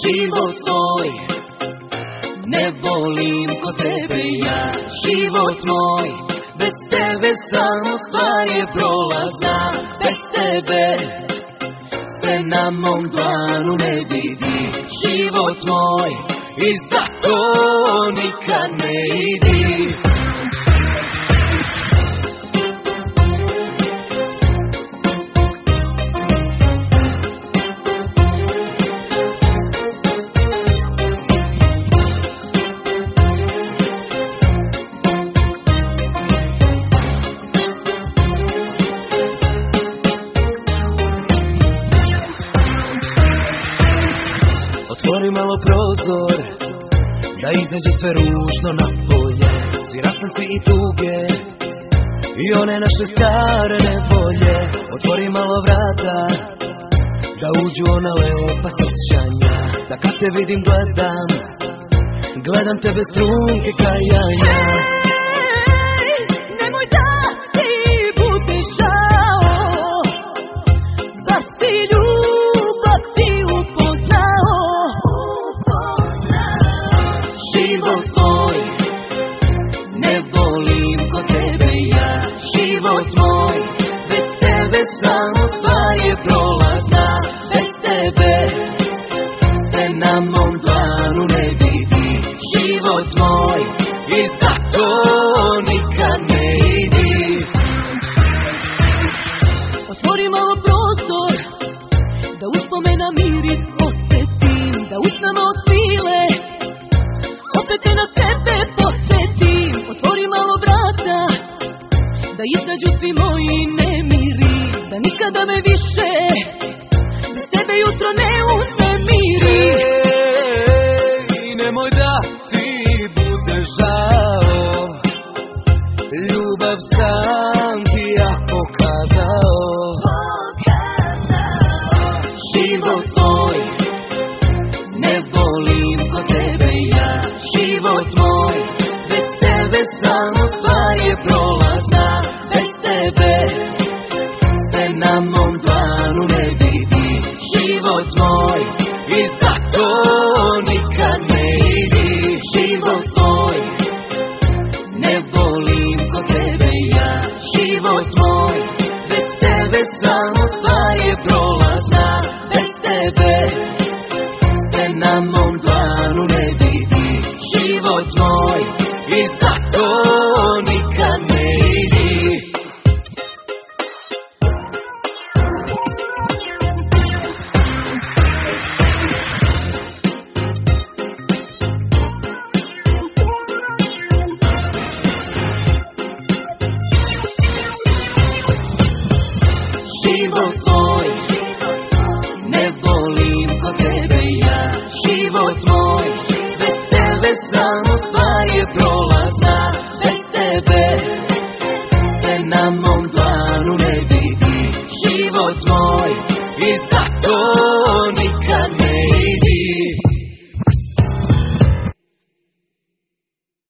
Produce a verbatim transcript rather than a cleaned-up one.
život svoj ne volim ko tebe ja. Život moj, bez tebe samo stvar je prolazna. Bez tebe se na mom dlanu ne vidi. Život moj, i zato nikad ne idi. Otvori malo prozor, da izađe sve ružno napolje. Svi rastanci i tuge, i one naše stare nevolje. Otvori malo vrata, da uđu ona lepa sjećanja. Da kad te vidim gledam, gledam te bez trunke kajanja. Nemoj da ti bude žao, baš ti ljubav ti upoznao. Život svoj ne volim ko tebe ja. Život moj, bez tebe samo stvar je prolazna. Bez tebe se na mom dlanu ne vidi. Život moj, i zato nikad ne idi. Otvori malo prostor, da uspomena miris osjetim. Da usnama otvile, opet te na sebe posjetim. Otvori malo vrata, da izađu svi moji nemiri. Da nikada me više bez tebe jutro ne uznemiri. Ej, nemoj da ti bude žao, ljubav sam ti ja pokazao. Život svoj ne volim ko tebe ja. Život moj, bez tebe samo stvar je prolazna. Bez tebe se na mom dlanu ne vidi. Život moj, i zato nikad ne idi. Život svoj ne volim ko tebe ja. Život moj, bez tebe samo stvar je prolazna. Bez tebe se na mom dlanu ne vidi. Život moj, i zato nikad ne idi. Život svoj ne volim ko tebe ja. Život moj, bez tebe samo stvar je prolazna.